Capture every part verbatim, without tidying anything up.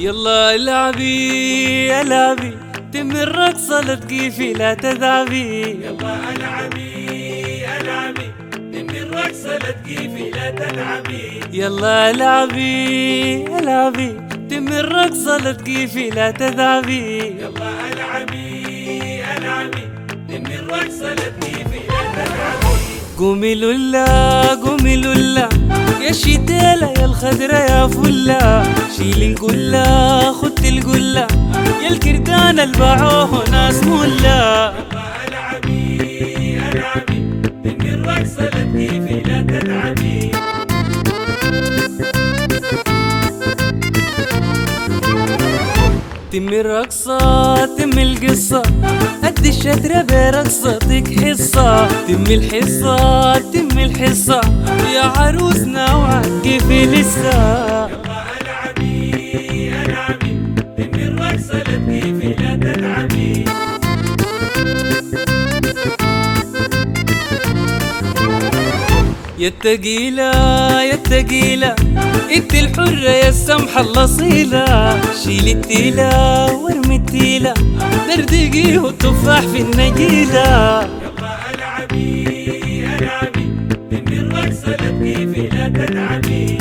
يلا العبي العبي تم الرقصة لا تقيفي لا تذعبي. يلا العبي العبي تم الرقصة لا تقيفي لا تلعبي. يلا العبي العبي تم الرقصة لا تقيفي لا تذعبي. يلا العبي العبي تم الرقصة لا تقيفي لا تلعبي. قومي لولا قومي لولا يا شتيلة يا الخضرة يا فلة، شيلي القلة خدي القلة يا الكردان الباعوه ناس ملا. يلا العبي العبي تم الرقصة لا تقيفي لا تلعبي. تم الرقصة تم القصة قد الشترة برقصتك حصة. تم الحصة تم الحصة يا عروسنا وعكفي لسه. يلا العبي العبي تم الرقصة لا تقيفي لا تلعبي. يا التقيلة يا التقيلة انت الحرة يا السمحة الأصيلة، شيلي التيلة وارمي التيلة دردقي والتفاح في النجيلة. يلا العبي العبي تم الرقصة لا تقيفي لا تلعبي.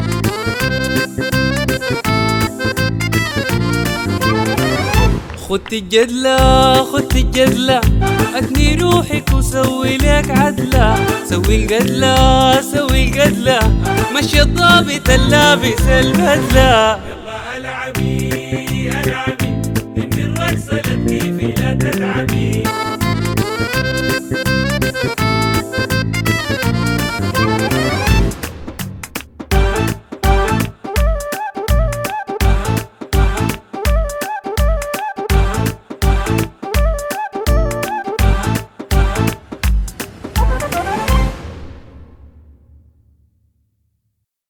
خدت الجدلة خدت الجدلة أتني روحك وسوي لك عدلة. سوي القدلة سوي القدلة مشي الضابط اللابس البدلة. يلا العبي العبي تم الرقصة لا تقيفي لا تلعبي.